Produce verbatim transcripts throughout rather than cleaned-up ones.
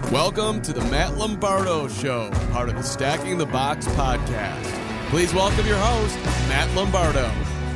Welcome to the Matt Lombardo Show, part of the Stacking the Box podcast. Please welcome your host, Matt Lombardo.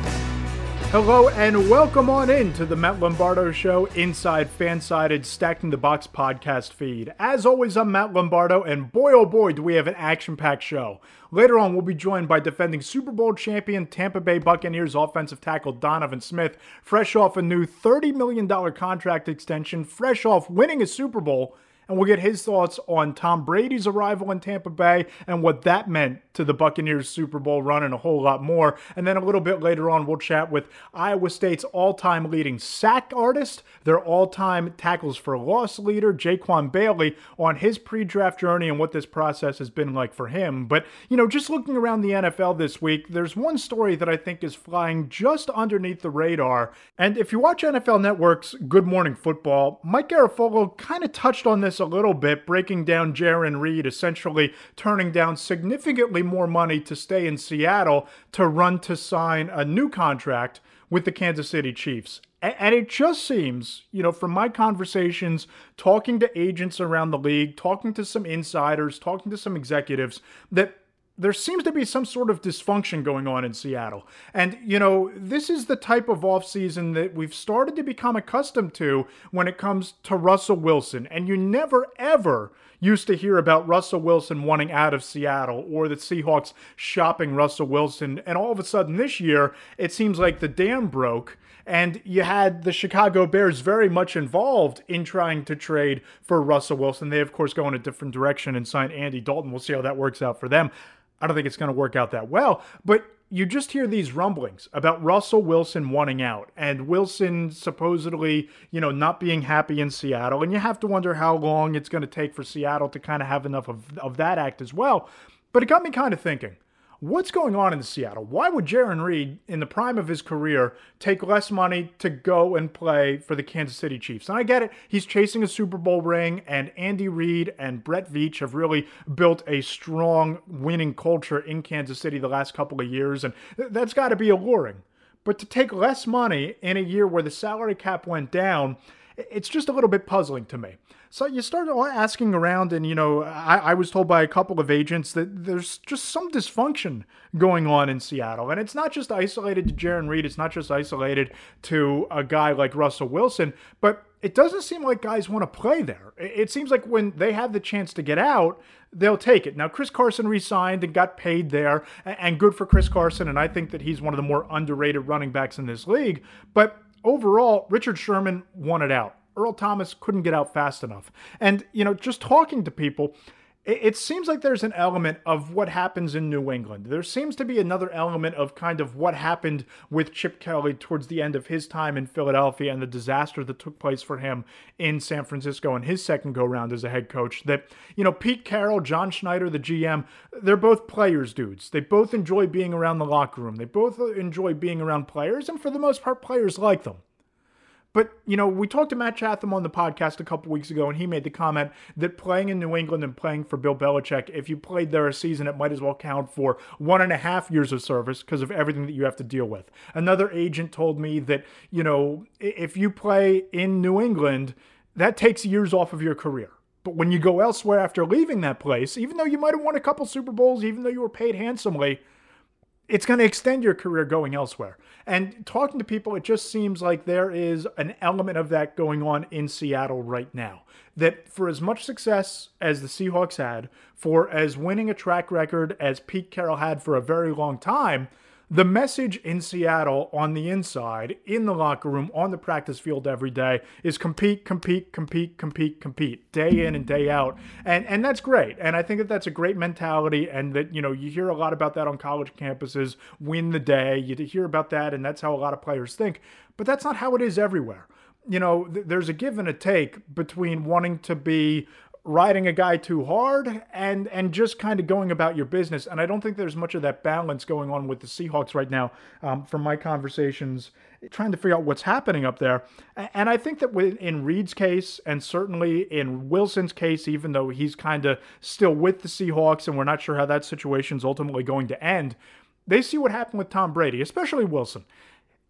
Hello and welcome on in to the Matt Lombardo Show inside fan-sided Stacking the Box podcast feed. As always, I'm Matt Lombardo, and boy oh boy do we have an action-packed show. Later on, we'll be joined by defending Super Bowl champion Tampa Bay Buccaneers offensive tackle Donovan Smith, fresh off a new thirty million dollars contract extension, fresh off winning a Super Bowl. And we'll get his thoughts on Tom Brady's arrival in Tampa Bay and what that meant to the Buccaneers Super Bowl run and a whole lot more. And then a little bit later on, we'll chat with Iowa State's all-time leading sack artist, their all-time tackles for loss leader, Jaquan Bailey, on his pre-draft journey and what this process has been like for him. But, you know, just looking around the N F L this week, there's one story that I think is flying just underneath the radar. And if you watch N F L Network's Good Morning Football, Mike Garafolo kind of touched on this a little bit, breaking down Jarran Reed essentially turning down significantly more money to stay in Seattle to run to sign a new contract with the Kansas City Chiefs. And it just seems, you know, from my conversations, talking to agents around the league, talking to some insiders, talking to some executives, that there seems to be some sort of dysfunction going on in Seattle. And, you know, this is the type of offseason that we've started to become accustomed to when it comes to Russell Wilson. And you never, ever used to hear about Russell Wilson wanting out of Seattle or the Seahawks shopping Russell Wilson. And all of a sudden this year, it seems like the dam broke. And you had the Chicago Bears very much involved in trying to trade for Russell Wilson. They, of course, go in a different direction and sign Andy Dalton. We'll see how that works out for them. I don't think it's going to work out that well, but you just hear these rumblings about Russell Wilson wanting out and Wilson supposedly, you know, not being happy in Seattle. And you have to wonder how long it's going to take for Seattle to kind of have enough of, of that act as well. But it got me kind of thinking, what's going on in Seattle? Why would Jarran Reed, in the prime of his career, take less money to go and play for the Kansas City Chiefs? And I get it. He's chasing a Super Bowl ring, and Andy Reid and Brett Veach have really built a strong winning culture in Kansas City the last couple of years, and that's got to be alluring. But to take less money in a year where the salary cap went down, it's just a little bit puzzling to me. So you start asking around, and, you know, I, I was told by a couple of agents that there's just some dysfunction going on in Seattle. And it's not just isolated to Jarran Reed. It's not just isolated to a guy like Russell Wilson. But it doesn't seem like guys want to play there. It seems like when they have the chance to get out, they'll take it. Now, Chris Carson re-signed and got paid there, and good for Chris Carson. And I think that he's one of the more underrated running backs in this league. But overall, Richard Sherman wanted out. Earl Thomas couldn't get out fast enough. And, you know, just talking to people, it, it seems like there's an element of what happens in New England. There seems to be another element of kind of what happened with Chip Kelly towards the end of his time in Philadelphia and the disaster that took place for him in San Francisco in his second go-round as a head coach. That, you know, Pete Carroll, John Schneider, the G M, they're both players' dudes. They both enjoy being around the locker room. They both enjoy being around players, and for the most part, players like them. But, you know, we talked to Matt Chatham on the podcast a couple weeks ago, and he made the comment that playing in New England and playing for Bill Belichick, if you played there a season, it might as well count for one and a half years of service because of everything that you have to deal with. Another agent told me that, you know, if you play in New England, that takes years off of your career. But when you go elsewhere after leaving that place, even though you might have won a couple Super Bowls, even though you were paid handsomely, it's going to extend your career going elsewhere. And talking to people, it just seems like there is an element of that going on in Seattle right now. That for as much success as the Seahawks had, for as winning a track record as Pete Carroll had for a very long time, the message in Seattle on the inside, in the locker room, on the practice field every day is compete, compete, compete, compete, compete, day in and day out. And and that's great. And I think that that's a great mentality, and that, you know, you hear a lot about that on college campuses, win the day. You hear about that, and that's how a lot of players think. But that's not how it is everywhere. You know, th- there's a give and a take between wanting to be riding a guy too hard and and just kind of going about your business. And I don't think there's much of that balance going on with the Seahawks right now, um, from my conversations, trying to figure out what's happening up there. And I think that in Reed's case, and certainly in Wilson's case, even though he's kind of still with the Seahawks and we're not sure how that situation's ultimately going to end, they see what happened with Tom Brady, especially Wilson.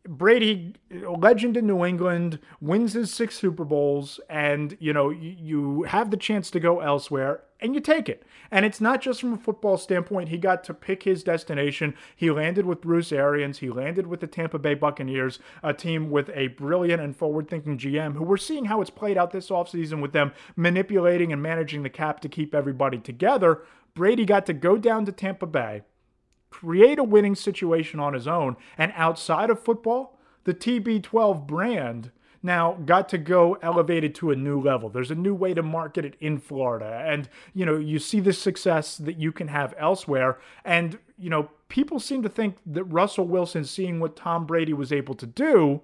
Brady, a legend in New England, wins his six Super Bowls, and, you know, you, you have the chance to go elsewhere, and you take it. And it's not just from a football standpoint. He got to pick his destination. He landed with Bruce Arians. He landed with the Tampa Bay Buccaneers, a team with a brilliant and forward-thinking G M, who we're seeing how it's played out this offseason with them manipulating and managing the cap to keep everybody together. Brady got to go down to Tampa Bay, create a winning situation on his own, and outside of football, the T B twelve brand now got to go elevated to a new level. There's a new way to market it in Florida, and you know, you see the success that you can have elsewhere, and you know, people seem to think that Russell Wilson, seeing what Tom Brady was able to do,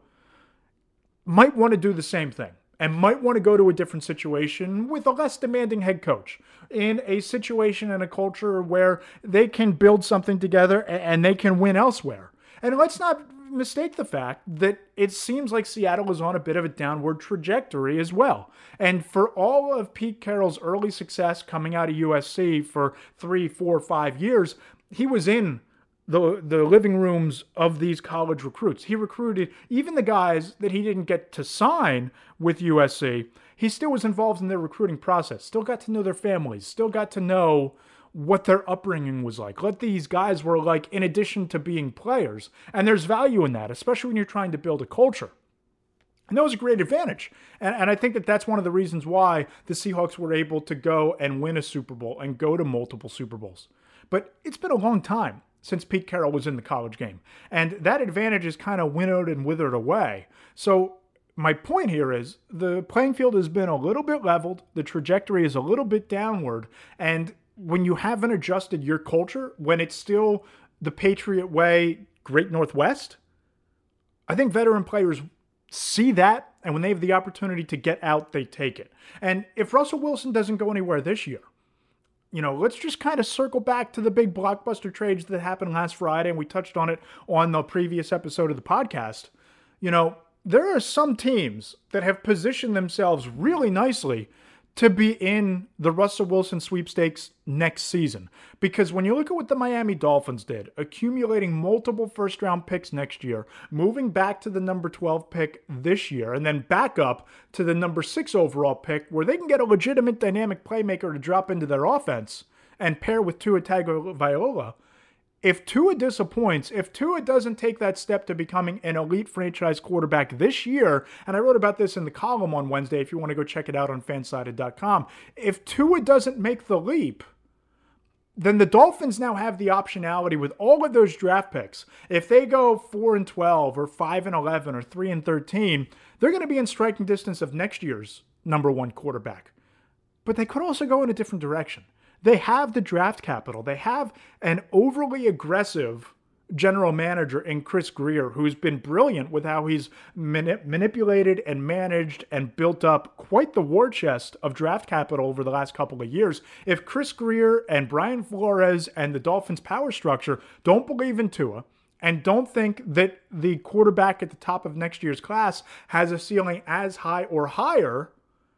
might want to do the same thing. And might want to go to a different situation with a less demanding head coach, in a situation and a culture where they can build something together and they can win elsewhere. And let's not mistake the fact that it seems like Seattle is on a bit of a downward trajectory as well. And for all of Pete Carroll's early success coming out of U S C for three, four, five years, he was in the the living rooms of these college recruits. He recruited even the guys that he didn't get to sign with U S C. He still was involved in their recruiting process, still got to know their families, still got to know what their upbringing was like, what these guys were like in addition to being players. And there's value in that, especially when you're trying to build a culture. And that was a great advantage. And, and I think that that's one of the reasons why the Seahawks were able to go and win a Super Bowl and go to multiple Super Bowls. But it's been a long time since Pete Carroll was in the college game. And that advantage is kind of winnowed and withered away. So my point here is the playing field has been a little bit leveled. The trajectory is a little bit downward. And when you haven't adjusted your culture, when it's still the Patriot way, Great Northwest, I think veteran players see that. And when they have the opportunity to get out, they take it. And if Russell Wilson doesn't go anywhere this year, you know, let's just kind of circle back to the big blockbuster trades that happened last Friday, and we touched on it on the previous episode of the podcast. You know, there are some teams that have positioned themselves really nicely to be in the Russell Wilson sweepstakes next season. Because when you look at what the Miami Dolphins did, accumulating multiple first-round picks next year, moving back to the number twelve pick this year, and then back up to the number six overall pick, where they can get a legitimate dynamic playmaker to drop into their offense and pair with Tua Tagovailoa. If Tua disappoints, if Tua doesn't take that step to becoming an elite franchise quarterback this year, and I wrote about this in the column on Wednesday if you want to go check it out on fansided dot com, if Tua doesn't make the leap, then the Dolphins now have the optionality with all of those draft picks. If they go four and twelve or five and eleven or three and thirteen, they're going to be in striking distance of next year's number one quarterback. But they could also go in a different direction. They have the draft capital. They have an overly aggressive general manager in Chris Grier, who's been brilliant with how he's manip- manipulated and managed and built up quite the war chest of draft capital over the last couple of years. If Chris Grier and Brian Flores and the Dolphins' power structure don't believe in Tua and don't think that the quarterback at the top of next year's class has a ceiling as high or higher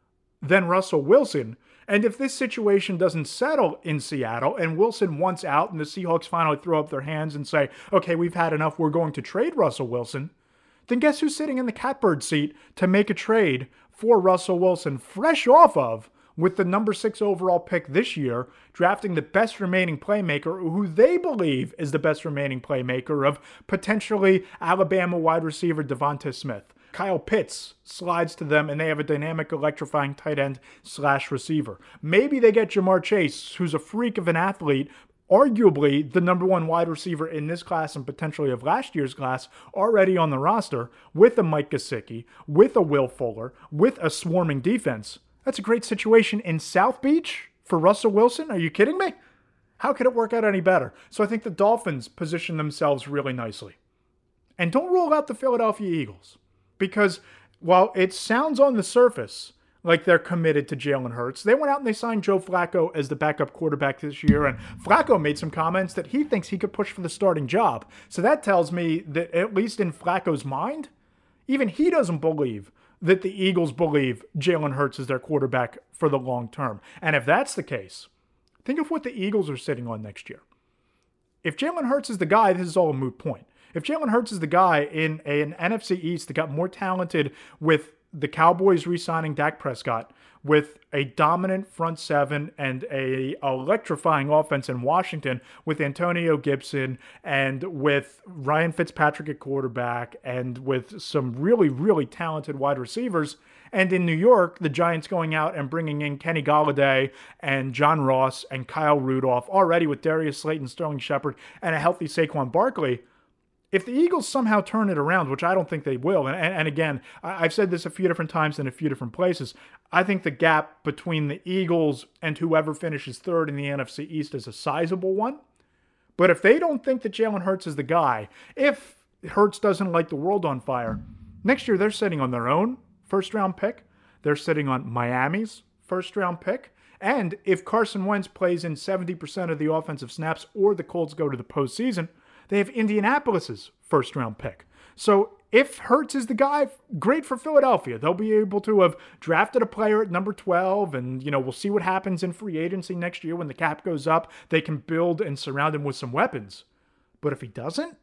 than Russell Wilson, and if this situation doesn't settle in Seattle and Wilson wants out and the Seahawks finally throw up their hands and say, okay, we've had enough, we're going to trade Russell Wilson, then guess who's sitting in the catbird seat to make a trade for Russell Wilson, fresh off of, with the number six overall pick this year, drafting the best remaining playmaker, who they believe is the best remaining playmaker of potentially Alabama wide receiver Devonta Smith. Kyle Pitts slides to them, and they have a dynamic, electrifying tight end slash receiver. Maybe they get Jamar Chase, who's a freak of an athlete, arguably the number one wide receiver in this class and potentially of last year's class, already on the roster, with a Mike Gesicki, with a Will Fuller, with a swarming defense. That's a great situation in South Beach for Russell Wilson. Are you kidding me? How could it work out any better? So I think the Dolphins position themselves really nicely. And don't rule out the Philadelphia Eagles. Because while it sounds on the surface like they're committed to Jalen Hurts, they went out and they signed Joe Flacco as the backup quarterback this year, and Flacco made some comments that he thinks he could push for the starting job. So that tells me that at least in Flacco's mind, even he doesn't believe that the Eagles believe Jalen Hurts is their quarterback for the long term. And if that's the case, think of what the Eagles are sitting on next year. If Jalen Hurts is the guy, this is all a moot point. If Jalen Hurts is the guy in a, an N F C East that got more talented with the Cowboys re-signing Dak Prescott, with a dominant front seven and a electrifying offense in Washington with Antonio Gibson and with Ryan Fitzpatrick at quarterback and with some really, really talented wide receivers. And in New York, the Giants going out and bringing in Kenny Golladay and John Ross and Kyle Rudolph, already with Darius Slayton, Sterling Shepard, and a healthy Saquon Barkley. If the Eagles somehow turn it around, which I don't think they will, and, and again, I've said this a few different times in a few different places, I think the gap between the Eagles and whoever finishes third in the N F C East is a sizable one. But if they don't think that Jalen Hurts is the guy, if Hurts doesn't light the world on fire, next year they're sitting on their own first-round pick. They're sitting on Miami's first-round pick. And if Carson Wentz plays in seventy percent of the offensive snaps or the Colts go to the postseason, they have Indianapolis's first-round pick. So if Hurts is the guy, great for Philadelphia. They'll be able to have drafted a player at number twelve, and, you know, we'll see what happens in free agency next year when the cap goes up. They can build and surround him with some weapons. But if he doesn't,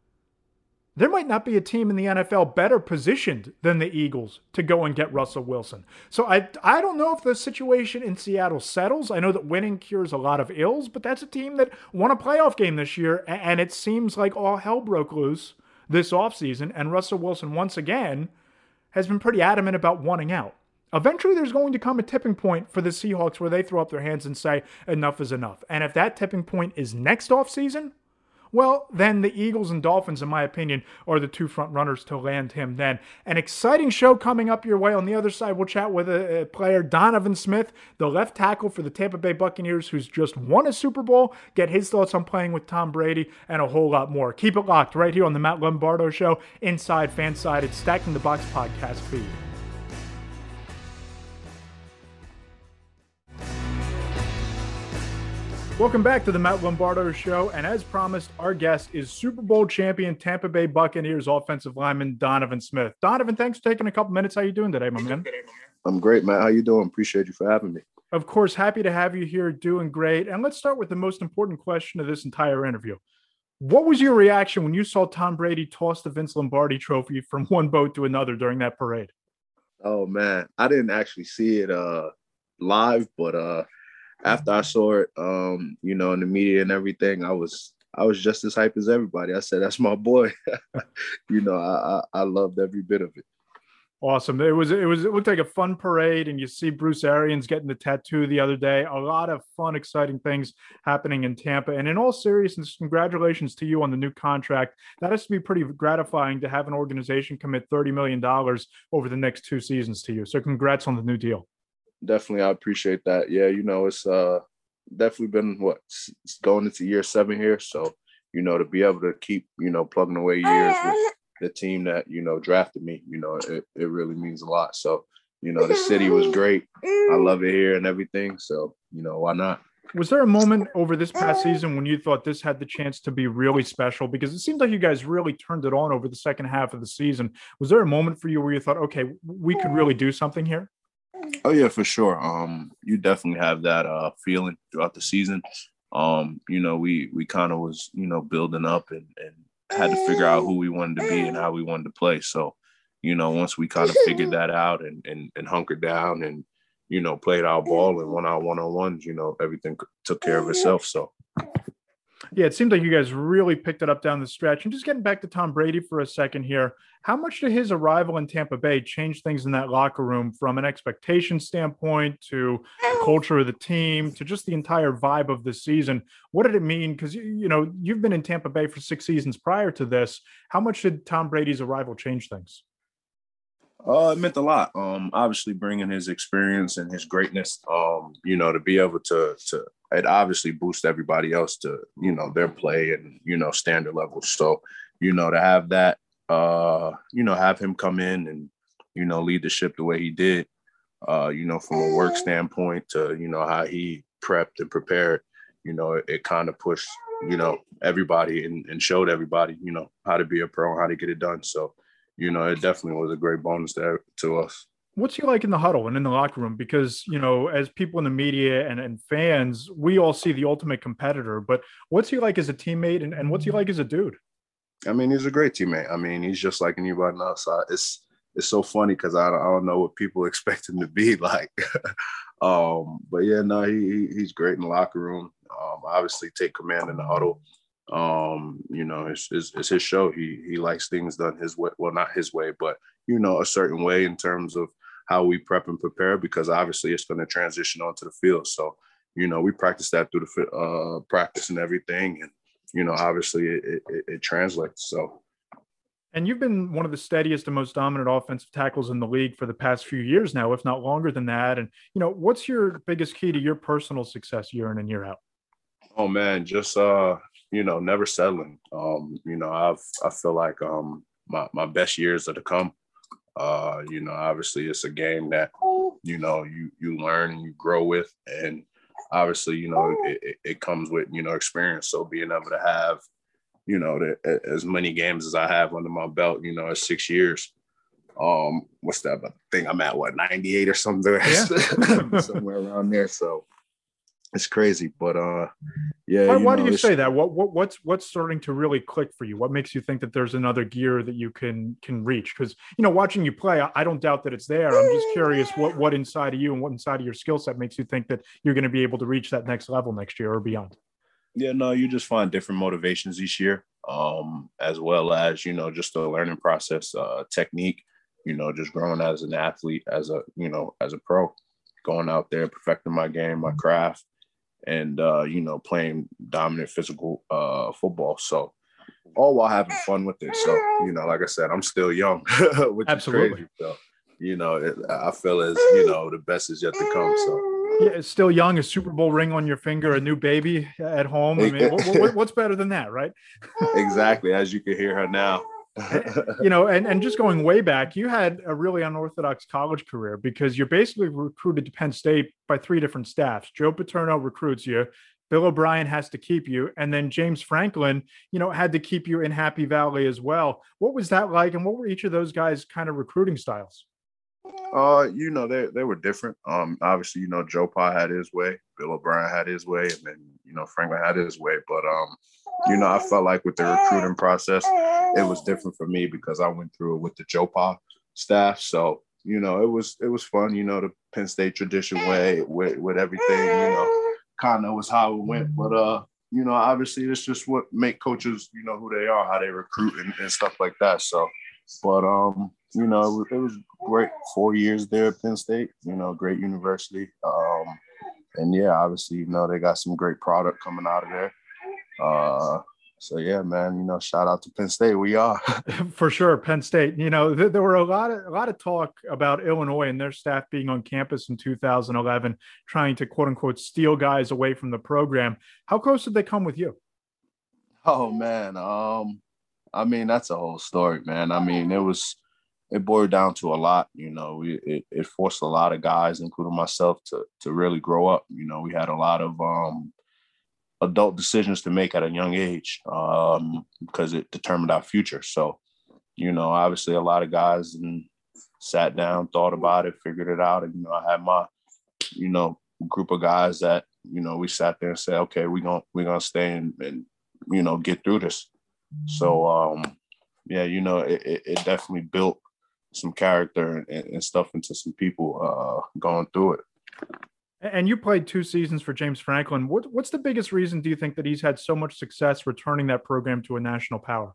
there might not be a team in the N F L better positioned than the Eagles to go and get Russell Wilson. So I I don't know if the situation in Seattle settles. I know that winning cures a lot of ills, but that's a team that won a playoff game this year, and it seems like all hell broke loose this offseason, and Russell Wilson, once again, has been pretty adamant about wanting out. Eventually, there's going to come a tipping point for the Seahawks where they throw up their hands and say, enough is enough. And if that tipping point is next offseason, well, then the Eagles and Dolphins, in my opinion, are the two front runners to land him then. An exciting show coming up your way. On the other side, we'll chat with a, a player, Donovan Smith, the left tackle for the Tampa Bay Buccaneers, who's just won a Super Bowl, get his thoughts on playing with Tom Brady, and a whole lot more. Keep it locked right here on the Matt Lombardo Show, inside Fansided, Stacking the Box podcast feed. Welcome back to the Matt Lombardo Show, and as promised, our guest is Super Bowl champion Tampa Bay Buccaneers offensive lineman Donovan Smith. Donovan, thanks for taking a couple minutes. How you doing today, my man? I'm great, Matt. How you doing? Appreciate you for having me. Of course, happy to have you here, doing great. And let's start with the most important question of this entire interview. What was your reaction when you saw Tom Brady toss the Vince Lombardi trophy from one boat to another during that parade? Oh, man. I didn't actually see it uh, live, but uh, after I saw it, um, you know, in the media and everything, I was I was just as hyped as everybody. I said, that's my boy. you know, I, I I loved every bit of it. Awesome. It was it was it looked like a fun parade, and you see Bruce Arians getting the tattoo the other day. A lot of fun, exciting things happening in Tampa. And in all seriousness, congratulations to you on the new contract. That has to be pretty gratifying to have an organization commit thirty million dollars over the next two seasons to you. So congrats on the new deal. Definitely, I appreciate that. Yeah, you know, it's uh definitely been what it's going into year seven here. So, you know, to be able to keep, you know, plugging away years with the team that, you know, drafted me, you know, it, it really means a lot. So, you know, the city was great. I love it here and everything. So, you know, why not? Was there a moment over this past season when you thought this had the chance to be really special? Because it seems like you guys really turned it on over the second half of the season. Was there a moment for you where you thought, okay, we could really do something here? Oh, yeah, for sure. Um, you definitely have that uh, feeling throughout the season. Um, you know, we we kind of was, you know, building up and, and had to figure out who we wanted to be and how we wanted to play. So, you know, once we kind of figured that out and, and, and hunkered down and, you know, played our ball and won our one-on-ones, you know, everything took care of itself. So. Yeah, it seems like you guys really picked it up down the stretch. And just getting back to Tom Brady for a second here, how much did his arrival in Tampa Bay change things in that locker room from an expectation standpoint to the culture of the team to just the entire vibe of the season? What did it mean? Because, you know, you've been in Tampa Bay for six seasons prior to this. How much did Tom Brady's arrival change things? Uh, it meant a lot. Um, obviously bringing his experience and his greatness, um, you know, to be able to, to, it obviously boosts everybody else to, you know, their play and, you know, standard levels. So, you know, to have that, uh, you know, have him come in and, you know, lead the ship the way he did, uh, you know, from a work standpoint to, you know, how he prepped and prepared, you know, it, it kind of pushed, you know, everybody and, and showed everybody, you know, how to be a pro, how to get it done. So, you know, it definitely was a great bonus to, to us. What's he like in the huddle and in the locker room? Because, you know, as people in the media and, and fans, we all see the ultimate competitor, but what's he like as a teammate and, and what's he like as a dude? I mean, he's a great teammate. I mean, he's just like anybody else. I, it's it's so funny because I, I don't know what people expect him to be like. um, but yeah, no, he, he he's great in the locker room. Um, obviously, take command in the huddle. Um, you know, it's, it's it's his show. He he likes things done his way. Well, not his way, but you know, a certain way in terms of how we prep and prepare. Because obviously, it's going to transition onto the field. So, you know, we practice that through the uh, practice and everything, and you know, obviously, it, it, it translates. So. And you've been one of the steadiest and most dominant offensive tackles in the league for the past few years now, if not longer than that. And, you know, what's your biggest key to your personal success year in and year out? Oh, man, just, uh, you know, never settling. Um, you know, I've, I feel like um, my, my best years are to come. Uh, you know, obviously it's a game that, you know, you, you learn and you grow with. And obviously, you know, it, it, it comes with, you know, experience. So being able to have, you know, the, as many games as I have under my belt, you know, it's six years. Um, what's that? I think I'm at what, ninety-eight or something, yeah. somewhere around there. So it's crazy, but uh, yeah. Why, you why know, do you say that? What, what what's what's starting to really click for you? What makes you think that there's another gear that you can can reach? Because you know, watching you play, I, I don't doubt that it's there. I'm just curious what what inside of you and what inside of your skill set makes you think that you're going to be able to reach that next level next year or beyond. Yeah, no, you just find different motivations each year, um, as well as, you know, just the learning process, uh, technique, you know, just growing as an athlete, as a, you know, as a pro, going out there, perfecting my game, my craft, and, uh, you know, playing dominant physical uh, football. So all while having fun with it. So, you know, like I said, I'm still young, which Absolutely. is crazy. So, you know, it, I feel as, you know, the best is yet to come. So. Yeah, it's still young, a Super Bowl ring on your finger, a new baby at home. I mean, what, what, what's better than that, right? Exactly, as you can hear her now. You know, and, and just going way back, you had a really unorthodox college career because you're basically recruited to Penn State by three different staffs. Joe Paterno recruits you, Bill O'Brien has to keep you, and then James Franklin, you know, had to keep you in Happy Valley as well. What was that like, and what were each of those guys' kind of recruiting styles? Uh, you know, they they were different. Um, obviously, you know, Joe Pa had his way, Bill O'Brien had his way, and then, you know, Franklin had his way. But um, you know, I felt like with the recruiting process, it was different for me because I went through it with the Joe Pa staff. So, you know, it was it was fun, you know, the Penn State tradition way with, with everything, you know, kind of was how it went. But uh, you know, obviously it's just what make coaches, you know, who they are, how they recruit and, and stuff like that. So, but um, you know, it was great four years there at Penn State, you know, great university. Um, and yeah, obviously, you know, they got some great product coming out of there. Uh, so yeah, man, you know, shout out to Penn State. We are for sure. Penn State, you know, th- there were a lot of, a lot of talk about Illinois and their staff being on campus in two thousand eleven, trying to quote unquote steal guys away from the program. How close did they come with you? Oh man. Um, I mean, that's a whole story, man. I mean, it was, it boiled down to a lot, you know, we, it, it forced a lot of guys, including myself, to, to really grow up. You know, we had a lot of, um, adult decisions to make at a young age, um, because it determined our future. So, you know, obviously a lot of guys and sat down, thought about it, figured it out. And, you know, I had my, you know, group of guys that, you know, we sat there and said, okay, we're going to, we're going to stay and, and, you know, get through this. So, um, yeah, you know, it, it definitely built some character and, and stuff into some people uh, going through it. And you played two seasons for James Franklin. What, what's the biggest reason, do you think, that he's had so much success returning that program to a national power?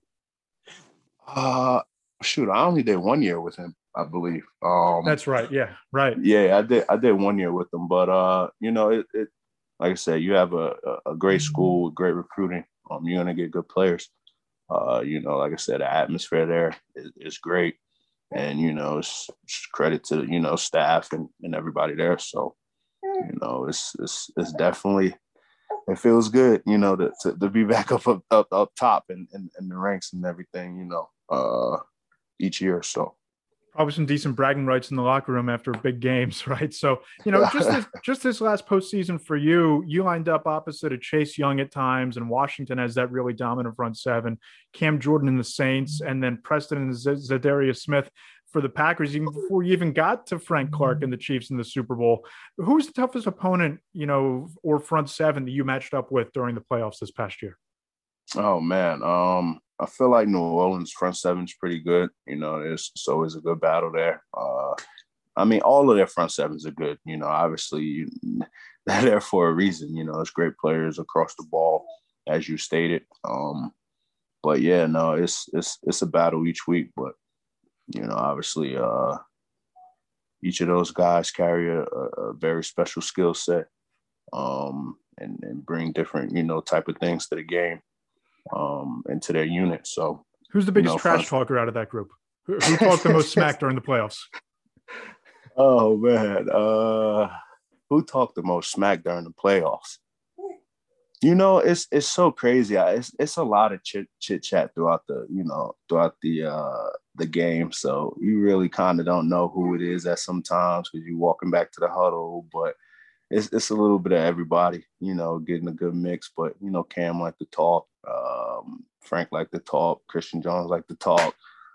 Uh, shoot, I only did one year with him, I believe. Um, That's right. Yeah, right. Yeah, I did. I did one year with him, but uh, you know, it, it like I said, you have a, a great school with great recruiting. Um, you're gonna get good players. Uh, you know, like I said, the atmosphere there is, is great, and you know, it's, it's credit to you know staff and, and everybody there. So. You know, it's it's it's definitely, it feels good, you know, to to, to be back up up up, up top in, in, in the ranks and everything, you know, uh, each year. So probably some decent bragging rights in the locker room after big games, right? So, you know, just this just this last postseason for you, you lined up opposite of Chase Young at times, and Washington as that really dominant front seven, Cam Jordan in the Saints, and then Preston and Z- Zadarius Smith for the Packers, even before you even got to Frank Clark and the Chiefs in the Super Bowl. Who's the toughest opponent, you know, or front seven that you matched up with during the playoffs this past year? Oh man, um, I feel like New Orleans front seven is pretty good. You know, there's, it's always a good battle there. Uh, I mean, all of their front sevens are good. You know, obviously you, they're there for a reason. You know, it's great players across the ball, as you stated. Um, but yeah, no, it's it's it's a battle each week. But you know, obviously, uh, each of those guys carry a, a very special skill set, um, and, and bring different, you know, type of things to the game, um, and to their unit. So, who's the biggest you know, trash front... talker out of that group? Who, who talked the most smack during the playoffs? Oh man, uh, who talked the most smack during the playoffs? You know, it's it's so crazy. It's it's a lot of chit chit chat throughout the you know throughout the uh, the game. So you really kind of don't know who it is at sometimes because you're walking back to the huddle. But it's it's a little bit of everybody. You know, getting a good mix. But you know, Cam liked to talk. Um, Frank liked to talk. Christian Jones liked to talk.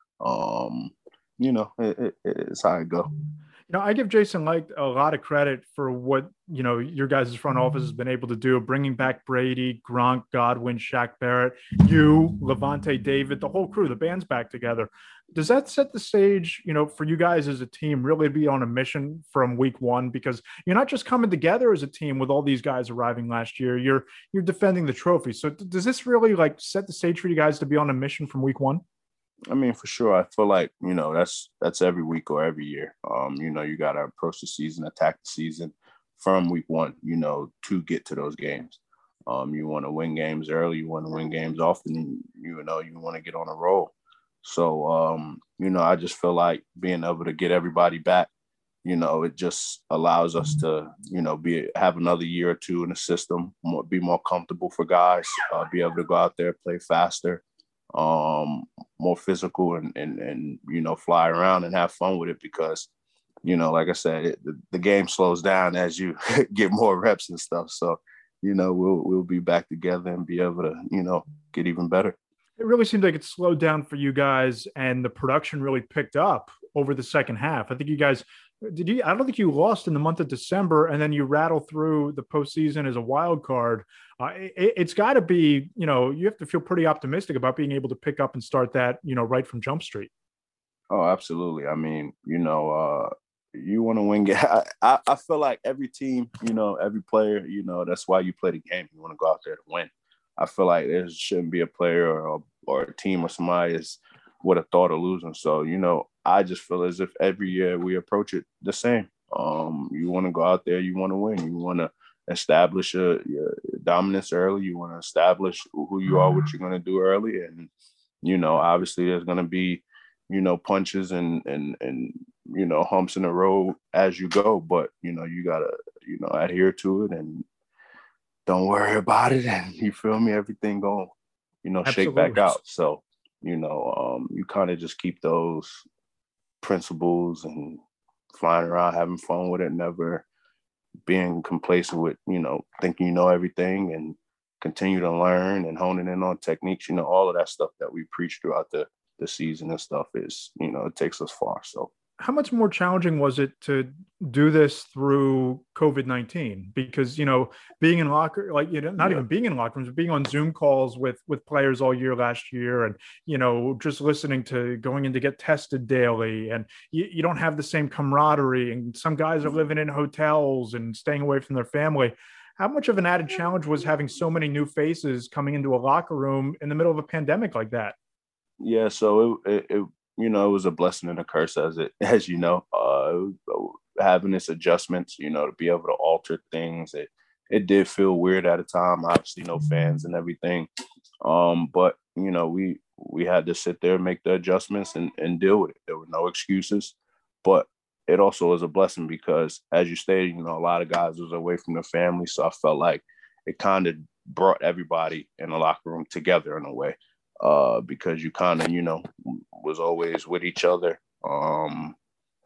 Um, you know, it, it, it's how it go. You know, I give Jason Licht a lot of credit for what, you know, your guys' front office has been able to do, bringing back Brady, Gronk, Godwin, Shaq Barrett, you, Levante David, the whole crew, the band's back together. Does that set the stage, you know, for you guys as a team really to be on a mission from week one? Because you're not just coming together as a team with all these guys arriving last year, you're you're defending the trophy. So does this really like set the stage for you guys to be on a mission from week one? I mean, for sure. I feel like, you know, that's that's every week or every year. Um, you know, you got to approach the season, attack the season from week one, you know, to get to those games. Um, you want to win games early. You want to win games often. You know, you want to get on a roll. So, um, you know, I just feel like being able to get everybody back, you know, it just allows us to, you know, be have another year or two in the system, more, be more comfortable for guys, uh, be able to go out there, play faster. Um, more physical and, and, and, you know, fly around and have fun with it because, you know, like I said, it, the, the game slows down as you get more reps and stuff. So, you know, we'll, we'll be back together and be able to, you know, get even better. It really seemed like it slowed down for you guys and the production really picked up over the second half. I think you guys did you, I don't think you lost in the month of December and then you rattle through the postseason as a wild card. Uh, it, it's got to be, you know, you have to feel pretty optimistic about being able to pick up and start that, you know, right from Jump Street. Oh, absolutely. I mean, you know, uh, you want to win. I, I feel like every team, you know, every player, you know, that's why you play the game. You want to go out there to win. I feel like there shouldn't be a player or, or a team or somebody is with a thought of losing. So, you know, I just feel as if every year we approach it the same. Um, you want to go out there, you want to win. You want to establish a, your dominance early. You want to establish who you are, what you're going to do early. And, you know, obviously there's going to be, you know, punches and, and, and, you know, humps in the road as you go. But, you know, you got to, you know, adhere to it and don't worry about it. And you feel me? Everything going, you know, Absolutely. Shake back out. So, you know, um, you kind of just keep those principles and flying around, having fun with it, never being complacent with, you know, thinking you know everything and continue to learn and honing in on techniques, you know, all of that stuff that we preach throughout the, the season and stuff is, you know, it takes us far. So how much more challenging was it to do this through COVID nineteen? Because, you know, being in locker, like, you know, not yeah. even being in locker rooms, but being on Zoom calls with, with players all year last year and, you know, just listening to going in to get tested daily and you, you don't have the same camaraderie and some guys are living in hotels and staying away from their family. How much of an added challenge was having so many new faces coming into a locker room in the middle of a pandemic like that? Yeah. So it, it, it you know, it was a blessing and a curse as it, as you know, uh, having this adjustments, you know, to be able to alter things. It, it did feel weird at a time, obviously no fans and everything. Um, but, you know, we, we had to sit there and make the adjustments and, and deal with it. There were no excuses, but it also was a blessing because as you stated, you know, a lot of guys was away from their family. So I felt like it kind of brought everybody in the locker room together in a way. Uh, because you kind of, you know, was always with each other um,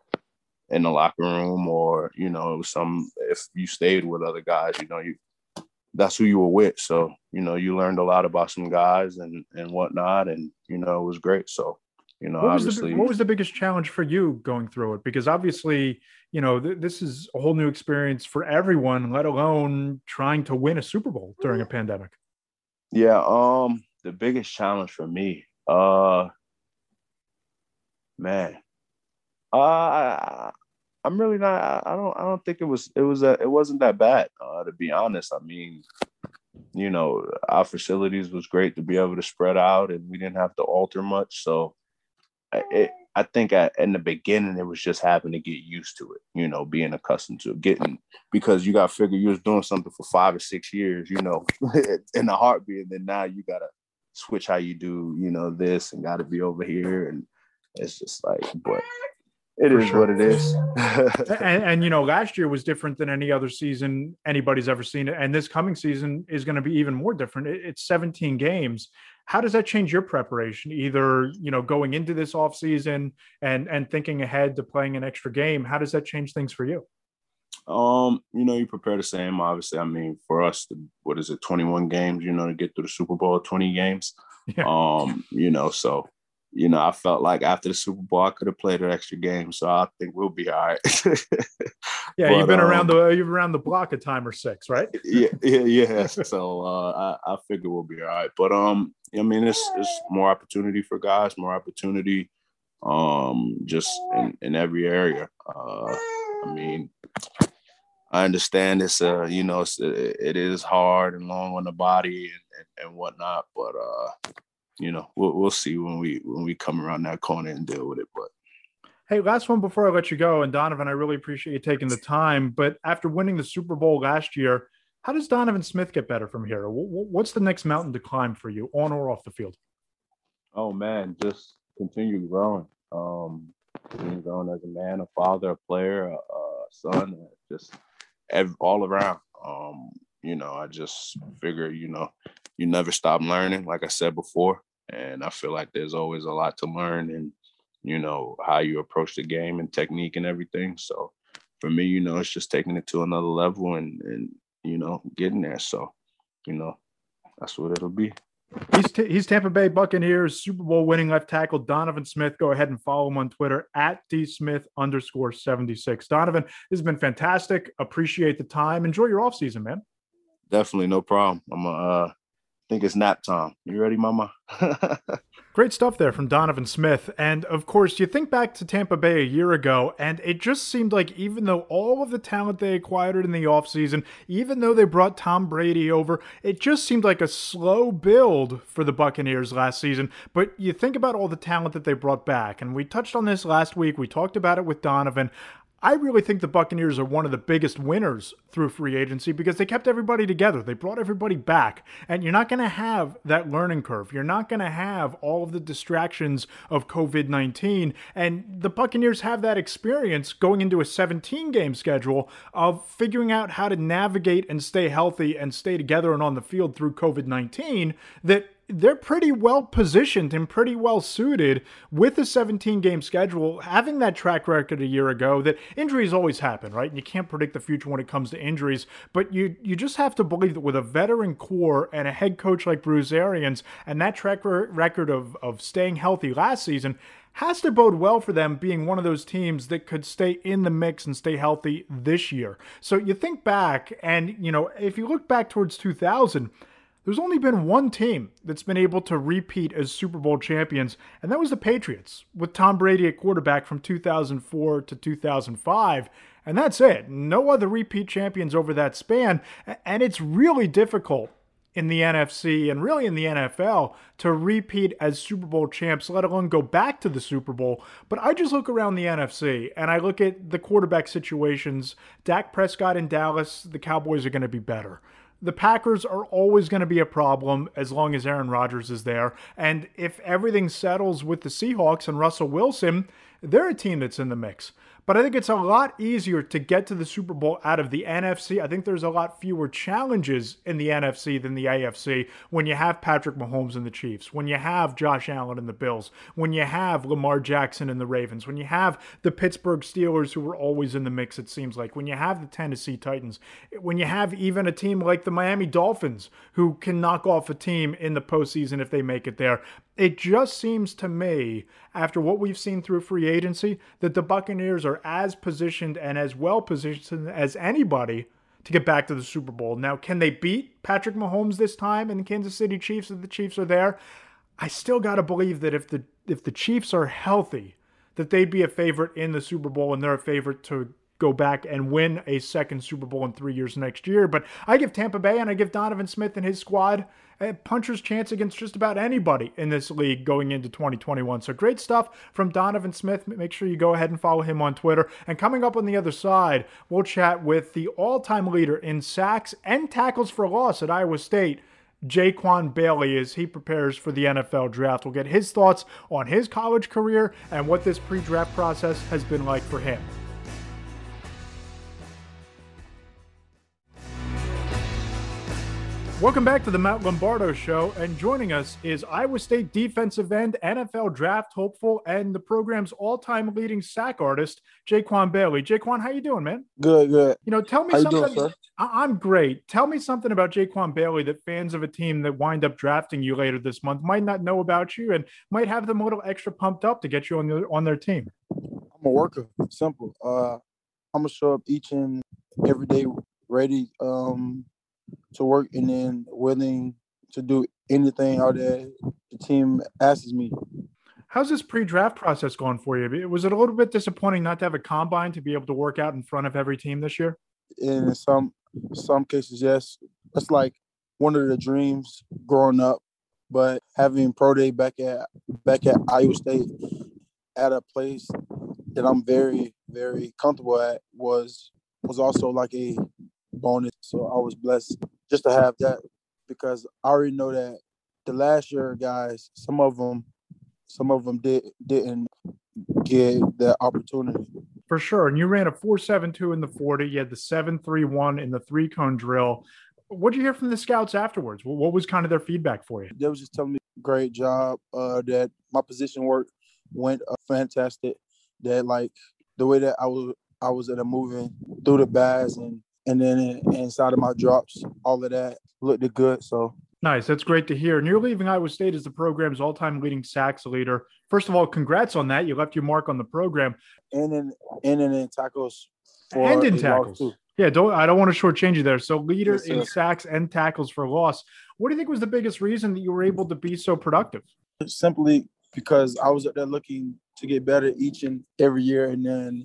in the locker room or, you know, it was some, if you stayed with other guys, you know, you that's who you were with. So, you know, you learned a lot about some guys and, and whatnot. And, you know, it was great. So, you know, what was obviously. The, what was the biggest challenge for you going through it? Because obviously, you know, th- this is a whole new experience for everyone, let alone trying to win a Super Bowl during a pandemic. Yeah. Um. the biggest challenge for me, uh, man, uh, I, I'm really not. I, I don't. I don't think it was. It was. A, it wasn't that bad, uh, to be honest. I mean, you know, our facilities was great to be able to spread out, and we didn't have to alter much. So, it, I think at, in the beginning, it was just having to get used to it. You know, being accustomed to it, getting because you got to figure you was doing something for five or six years. You know, in a heartbeat, and then now you got to switch how you do. You know, this and got to be over here, and it's just like, but. It For is sure. what it is. and, and, you know, last year was different than any other season anybody's ever seen. And this coming season is going to be even more different. It, it's seventeen games. How does that change your preparation? Either, you know, going into this offseason and, and thinking ahead to playing an extra game, how does that change things for you? Um, you know, you prepare the same, obviously. I mean, for us, the, what is it, twenty-one games, you know, to get through the Super Bowl, twenty games. Yeah. Um, you know, so You know, I felt like after the Super Bowl, I could have played an extra game, so I think we'll be all right. yeah, but, you've been um, around the you've around the block a time or six, right? yeah, yeah, yeah. So uh, I, I figure we'll be all right. But um, I mean, it's it's more opportunity for guys, more opportunity, um, just in, in every area. Uh, I mean, I understand it's uh, you know, it's, it is hard and long on the body and, and, and whatnot, but uh. You know, we'll we'll see when we when we come around that corner and deal with it. But hey, last one before I let you go. And Donovan, I really appreciate you taking the time. But after winning the Super Bowl last year, how does Donovan Smith get better from here? What's the next mountain to climb for you, on or off the field? Oh man, just continue growing. Um, continue growing as a man, a father, a player, a, a son, just every, all around. Um, you know, I just figure, you know, you never stop learning, like I said before. And I feel like there's always a lot to learn and, you know, how you approach the game and technique and everything. So for me, you know, it's just taking it to another level and, and you know, getting there. So, you know, that's what it'll be. He's, t- he's Tampa Bay Buccaneers Super Bowl winning left tackle Donovan Smith. Go ahead and follow him on Twitter at dsmith underscore seventy-six. Donovan, this has been fantastic. Appreciate the time. Enjoy your offseason, man. Definitely, no problem. I'm a, uh, I think it's nap time. You ready, mama? Great stuff there from Donovan Smith. And of course, you think back to Tampa Bay a year ago, and it just seemed like even though all of the talent they acquired in the offseason, even though they brought Tom Brady over, it just seemed like a slow build for the Buccaneers last season. But you think about all the talent that they brought back, and we touched on this last week. We talked about it with Donovan. I really think the Buccaneers are one of the biggest winners through free agency because they kept everybody together. They brought everybody back. And you're not going to have that learning curve. You're not going to have all of the distractions of covid nineteen. And the Buccaneers have that experience going into a seventeen-game schedule of figuring out how to navigate and stay healthy and stay together and on the field through covid nineteen that they're pretty well positioned and pretty well suited with a seventeen-game schedule, having that track record a year ago that injuries always happen, right? And you can't predict the future when it comes to injuries, but you you just have to believe that with a veteran core and a head coach like Bruce Arians and that track record of, of staying healthy last season has to bode well for them being one of those teams that could stay in the mix and stay healthy this year. So you think back and, you know, if you look back towards two thousand, there's only been one team that's been able to repeat as Super Bowl champions, and that was the Patriots, with Tom Brady at quarterback from two thousand four to two thousand five. And that's it. No other repeat champions over that span. And it's really difficult in the N F C and really in the N F L to repeat as Super Bowl champs, let alone go back to the Super Bowl. But I just look around the N F C and I look at the quarterback situations. Dak Prescott in Dallas, the Cowboys are going to be better. The Packers are always going to be a problem as long as Aaron Rodgers is there. And if everything settles with the Seahawks and Russell Wilson, they're a team that's in the mix. But I think it's a lot easier to get to the Super Bowl out of the N F C. I think there's a lot fewer challenges in the N F C than the A F C when you have Patrick Mahomes and the Chiefs, when you have Josh Allen and the Bills, when you have Lamar Jackson and the Ravens, when you have the Pittsburgh Steelers who are always in the mix, it seems like, when you have the Tennessee Titans, when you have even a team like the Miami Dolphins who can knock off a team in the postseason if they make it there. It just seems to me, after what we've seen through free agency, that the Buccaneers are as positioned and as well positioned as anybody to get back to the Super Bowl. Now, can they beat Patrick Mahomes this time and the Kansas City Chiefs if the Chiefs are there? I still got to believe that if the if the Chiefs are healthy, that they'd be a favorite in the Super Bowl, and they're a favorite to go back and win a second Super Bowl in three years next year. But I give Tampa Bay and I give Donovan Smith and his squad a puncher's chance against just about anybody in this league going into twenty twenty-one. So great stuff from Donovan Smith. Make sure you go ahead and follow him on Twitter. And coming up on the other side, we'll chat with the all-time leader in sacks and tackles for loss at Iowa State, Jaquan Bailey, as he prepares for the N F L draft. We'll get his thoughts on his college career and what this pre-draft process has been like for him. Welcome back to the Matt Lombardo Show, and joining us is Iowa State defensive end, N F L draft hopeful, and the program's all-time leading sack artist, Jaquan Bailey. Jaquan, how you doing, man? Good, good. You know, tell me how something. You doing, sir? I- I'm great. Tell me something about Jaquan Bailey that fans of a team that wind up drafting you later this month might not know about you and might have them a little extra pumped up to get you on the, on their team. I'm a worker. Simple. Uh, I'm gonna show up each and every day ready um, to work, and then willing to do anything out there the team asks me. How's this pre-draft process going for you? Was it a little bit disappointing not to have a combine to be able to work out in front of every team this year? In some some cases, yes. That's like one of the dreams growing up. But having pro day back at back at Iowa State at a place that I'm very, very comfortable at was was also like a bonus. So I was blessed just to have that, because I already know that the last year guys, some of them, some of them did didn't get the opportunity. For sure. And you ran a four seven two in the forty. You had the seven three one in the three cone drill. What did you hear from the scouts afterwards? What was kind of their feedback for you? They was just telling me, great job, uh, that my position work went uh, fantastic. That like the way that I was, I was at a moving through the bags and and then in, inside of my drops, all of that looked good. So nice. That's great to hear. And you're leaving Iowa State as the program's all-time leading sacks leader. First of all, congrats on that. You left your mark on the program. And in and in, in tackles. For and in tackles. Yeah, don't I don't want to shortchange you there. So leader yes, in sacks and tackles for loss. What do you think was the biggest reason that you were able to be so productive? Simply because I was up there looking to get better each and every year. And then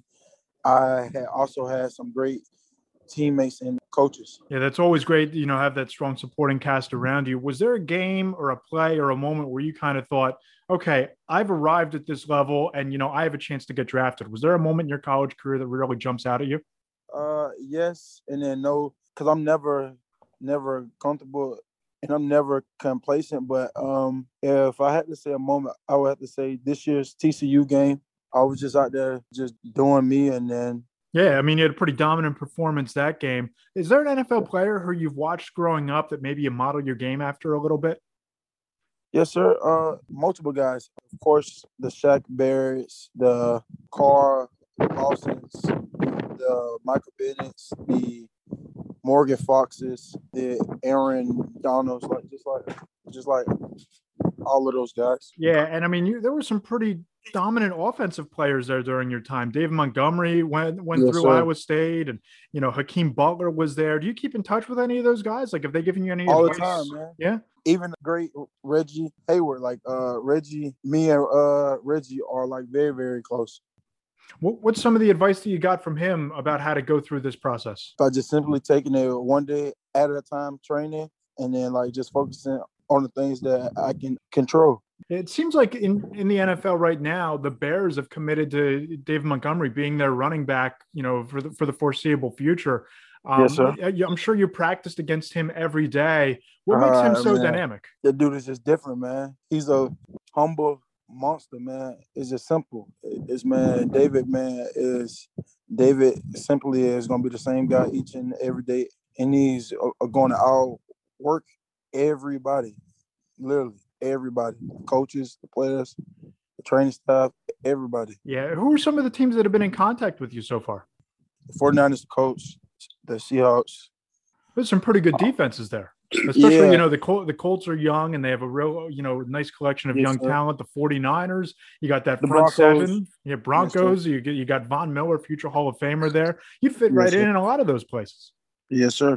I had also had some great teammates and coaches. Yeah, that's always great, you know, have that strong supporting cast around you. Was there a game or a play or a moment where you kind of thought, okay, I've arrived at this level and, you know, I have a chance to get drafted? Was there a moment in your college career that really jumps out at you? Uh, yes, and then no, because I'm never, never comfortable and I'm never complacent. But um, if I had to say a moment, I would have to say this year's T C U game. I was just out there just doing me, and then yeah, I mean, you had a pretty dominant performance that game. Is there an N F L player who you've watched growing up that maybe you model your game after a little bit? Yes, sir. Uh, multiple guys. Of course, the Shaq Barretts, the Carl Lawsons, the Michael Bennett's, the Morgan Foxes, the Aaron Donalds, like just like just like all of those guys. Yeah, and I mean, you, there were some pretty dominant offensive players there during your time. David Montgomery went went yes, through sir. Iowa State, and you know Hakeem Butler was there. Do you keep in touch with any of those guys? Like, have they given you any all advice? the time, man? Yeah, even the great Reggie Hayward, like uh, Reggie, me and uh, Reggie are like very very close. What, what's some of the advice that you got from him about how to go through this process? By just simply taking it one day at a time, training, and then like just focusing on the things that I can control. It seems like in, in the N F L right now, the Bears have committed to David Montgomery being their running back, you know, for the, for the foreseeable future. Um, yes, sir. I'm sure you practiced against him every day. What makes him uh, so man. dynamic? The dude is just different, man. He's a humble monster, man. It's just simple. It's, man, David, man, is David simply is going to be the same guy each and every day. And he's uh, going to outwork everybody, literally. Everybody, the coaches, the players, the training staff, everybody. Yeah. Who are some of the teams that have been in contact with you so far? The 49ers coach, the Seahawks. There's some pretty good defenses there. Especially, yeah. you know, the Col- the Colts are young and they have a real, you know, nice collection of yes, young sir. talent. The 49ers, you got that the front Broncos. seven. Yeah, Broncos, yes, you get you got Von Miller, future Hall of Famer there. You fit yes, right sir. in in a lot of those places. Yes, sir.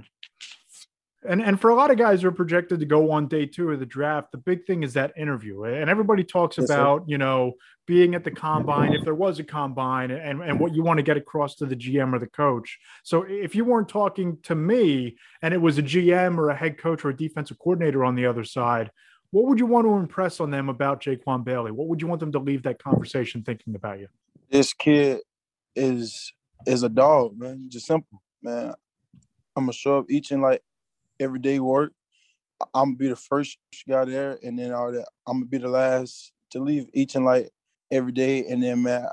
And and for a lot of guys who are projected to go on day two of the draft, the big thing is that interview. And everybody talks yes, about, sir. you know, being at the combine, if there was a combine, and, and what you want to get across to the G M or the coach. So if you weren't talking to me and it was a G M or a head coach or a defensive coordinator on the other side, what would you want to impress on them about Jaquan Bailey? What would you want them to leave that conversation thinking about you? This kid is is a dog, man. Just simple, man. I'm going to show up each and like everyday work. I'm gonna be the first guy there, and then all that. I'm gonna be the last to leave each and like every day. And then, man,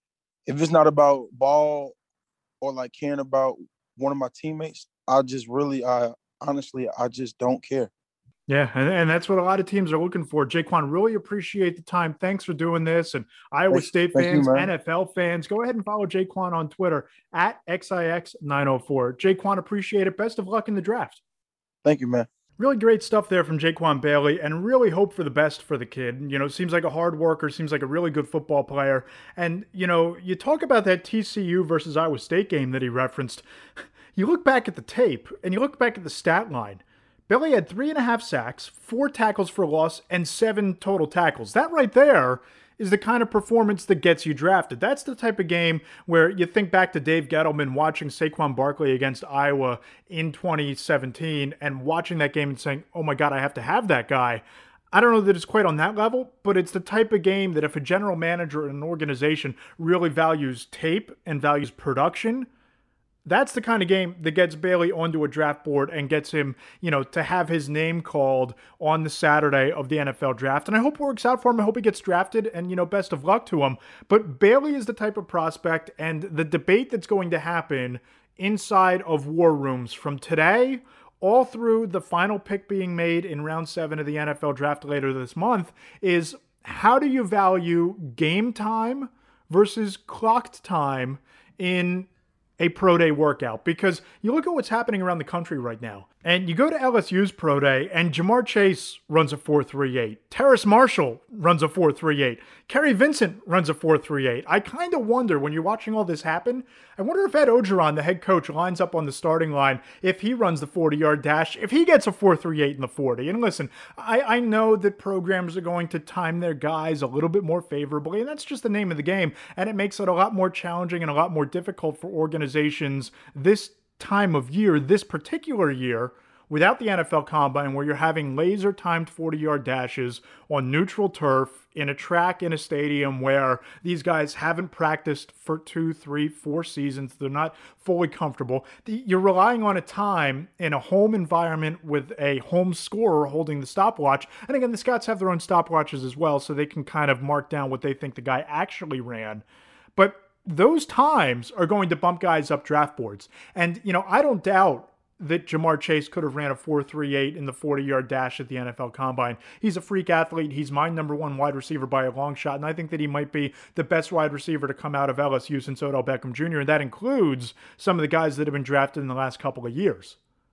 if it's not about ball or like caring about one of my teammates, I just really, I honestly, I just don't care. Yeah, and, and that's what a lot of teams are looking for. Jaquan, really appreciate the time. Thanks for doing this. And Iowa Thanks, State fans, you, N F L fans, go ahead and follow Jaquan on Twitter at X I X nine oh four. Jaquan, appreciate it. Best of luck in the draft. Thank you, man. Really great stuff there from Jaquan Bailey, and really hope for the best for the kid. You know, seems like a hard worker, seems like a really good football player. And, you know, you talk about that T C U versus Iowa State game that he referenced. You look back at the tape, and you look back at the stat line. Bailey had three and a half sacks, four tackles for loss, and seven total tackles. That right there is the kind of performance that gets you drafted. That's the type of game where you think back to Dave Gettleman watching Saquon Barkley against Iowa in twenty seventeen and watching that game and saying, oh my God, I have to have that guy. I don't know that it's quite on that level, but it's the type of game that if a general manager in an organization really values tape and values production, that's the kind of game that gets Bailey onto a draft board and gets him, you know, to have his name called on the Saturday of the N F L draft. And I hope it works out for him. I hope he gets drafted, and, you know, best of luck to him. But Bailey is the type of prospect, and the debate that's going to happen inside of war rooms from today all through the final pick being made in round seven of the N F L draft later this month is, how do you value game time versus clocked time in a pro day workout? Because you look at what's happening around the country right now, and you go to L S U's pro day, and Jamar Chase runs a four three eight. Terrace Marshall runs a four three eight. Kerry Vincent runs a four three eight. I kind of wonder, when you're watching all this happen, I wonder if Ed Ogeron, the head coach, lines up on the starting line, if he runs the forty-yard dash, if he gets a four three eight in the forty. And listen, I, I know that programs are going to time their guys a little bit more favorably, and that's just the name of the game, and it makes it a lot more challenging and a lot more difficult for organizations this time of year, this particular year, without the N F L Combine, where you're having laser-timed forty-yard dashes on neutral turf in a track in a stadium where these guys haven't practiced for two, three, four seasons. They're not fully comfortable. You're relying on a time in a home environment with a home scorer holding the stopwatch. And again, the scouts have their own stopwatches as well, so they can kind of mark down what they think the guy actually ran. But those times are going to bump guys up draft boards. And, you know, I don't doubt that Jamar Chase could have ran a four three eight in the forty-yard dash at the N F L Combine. He's a freak athlete. He's my number one wide receiver by a long shot, and I think that he might be the best wide receiver to come out of L S U since Odell Beckham Junior, and that includes some of the guys that have been drafted in the last couple of years.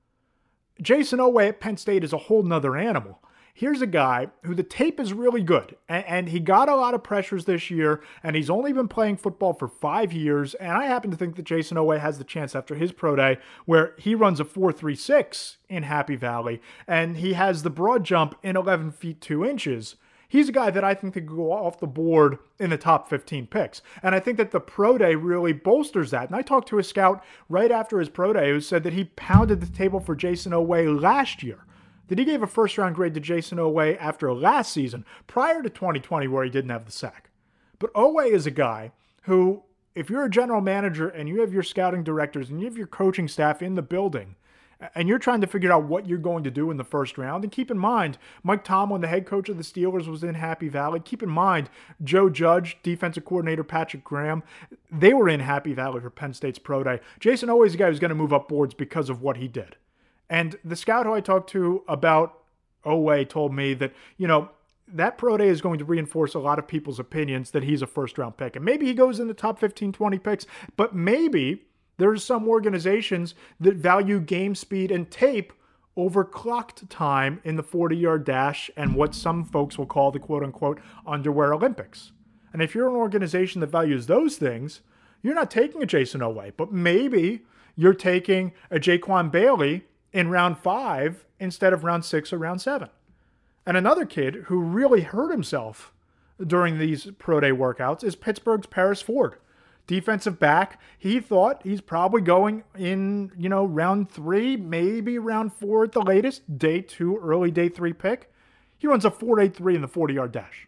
Jayson Oweh at Penn State is a whole nother animal. Here's a guy who the tape is really good, and, and he got a lot of pressures this year, and he's only been playing football for five years, and I happen to think that Jayson Oweh has the chance after his pro day where he runs a four three six in Happy Valley, and he has the broad jump in eleven feet two inches. He's a guy that I think could go off the board in the top fifteen picks. And I think that the pro day really bolsters that. And I talked to a scout right after his pro day who said that he pounded the table for Jayson Oweh last year, that he gave a first-round grade to Jayson Oweh after last season, prior to twenty twenty, where he didn't have the sack. But Oweh is a guy who, if you're a general manager and you have your scouting directors and you have your coaching staff in the building, and you're trying to figure out what you're going to do in the first round, and keep in mind, Mike Tomlin, the head coach of the Steelers, was in Happy Valley. Keep in mind, Joe Judge, defensive coordinator Patrick Graham, they were in Happy Valley for Penn State's pro day. Jayson Oweh is a guy who's going to move up boards because of what he did. And the scout who I talked to about Oweh told me that, you know, that pro day is going to reinforce a lot of people's opinions that he's a first-round pick. And maybe he goes in the top fifteen, twenty picks, but maybe there's some organizations that value game speed and tape over clocked time in the forty-yard dash and what some folks will call the quote-unquote underwear Olympics. And if you're an organization that values those things, you're not taking a Jayson Oweh, but maybe you're taking a Jaquan Bailey in round five instead of round six or round seven. And another kid who really hurt himself during these pro day workouts is Pittsburgh's Paris Ford. Defensive back, he thought he's probably going in, you know, round three, maybe round four at the latest, day two, early day three pick. He runs a four eight three in the forty-yard dash.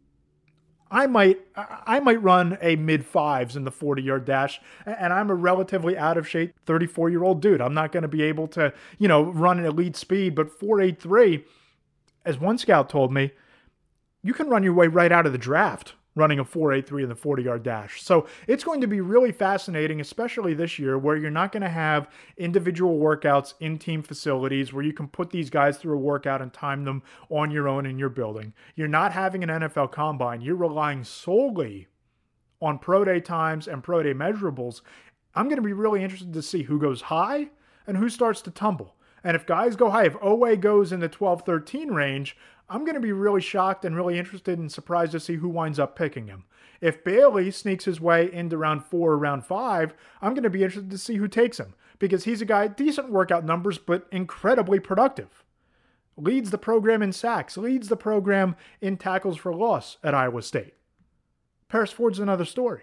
I might I might run a mid-fives in the forty-yard dash, and I'm a relatively out-of-shape thirty-four-year-old dude. I'm not going to be able to, you know, run an elite speed, but four eight three, as one scout told me, you can run your way right out of the draft running a four eight three in the forty-yard dash. So it's going to be really fascinating, especially this year, where you're not going to have individual workouts in team facilities where you can put these guys through a workout and time them on your own in your building. You're not having an N F L combine. You're relying solely on pro day times and pro day measurables. I'm going to be really interested to see who goes high and who starts to tumble. And if guys go high, if Oweh goes in the twelve thirteen range, I'm going to be really shocked and really interested and surprised to see who winds up picking him. If Bailey sneaks his way into round four or round five, I'm going to be interested to see who takes him, because he's a guy, decent workout numbers, but incredibly productive. Leads the program in sacks, leads the program in tackles for loss at Iowa State. Paris Ford's another story.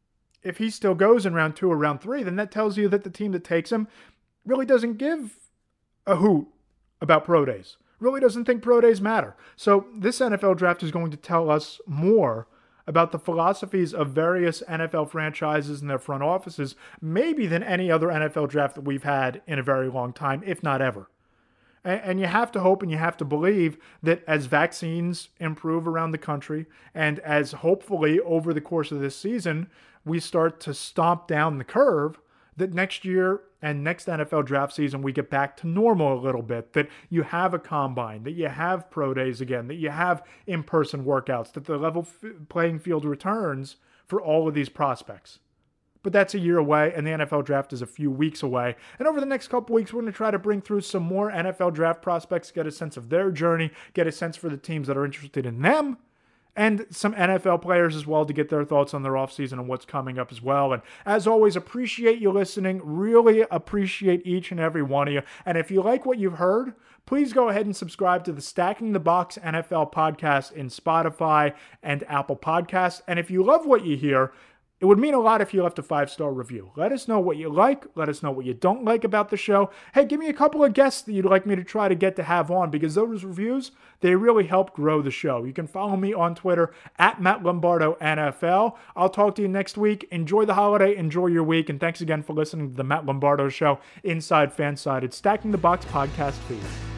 If he still goes in round two or round three, then that tells you that the team that takes him really doesn't give a hoot about pro days. Really doesn't think pro days matter. So this N F L draft is going to tell us more about the philosophies of various N F L franchises and their front offices, maybe than any other N F L draft that we've had in a very long time, if not ever. And, and you have to hope and you have to believe that as vaccines improve around the country, and as hopefully over the course of this season, we start to stomp down the curve, that next year and next N F L draft season, we get back to normal a little bit, that you have a combine, that you have pro days again, that you have in-person workouts, that the level f- playing field returns for all of these prospects. But that's a year away, and the N F L draft is a few weeks away. And over the next couple weeks, we're going to try to bring through some more N F L draft prospects, get a sense of their journey, get a sense for the teams that are interested in them, and some N F L players as well to get their thoughts on their offseason and what's coming up as well. And as always, appreciate you listening. Really appreciate each and every one of you. And if you like what you've heard, please go ahead and subscribe to the Stacking the Box N F L podcast in Spotify and Apple Podcasts. And if you love what you hear, it would mean a lot if you left a five-star review. Let us know what you like. Let us know what you don't like about the show. Hey, give me a couple of guests that you'd like me to try to get to have on, because those reviews, they really help grow the show. You can follow me on Twitter at Matt Lombardo N F L. I'll talk to you next week. Enjoy the holiday. Enjoy your week. And thanks again for listening to the Matt Lombardo Show inside Fansided Stacking the Box podcast feed.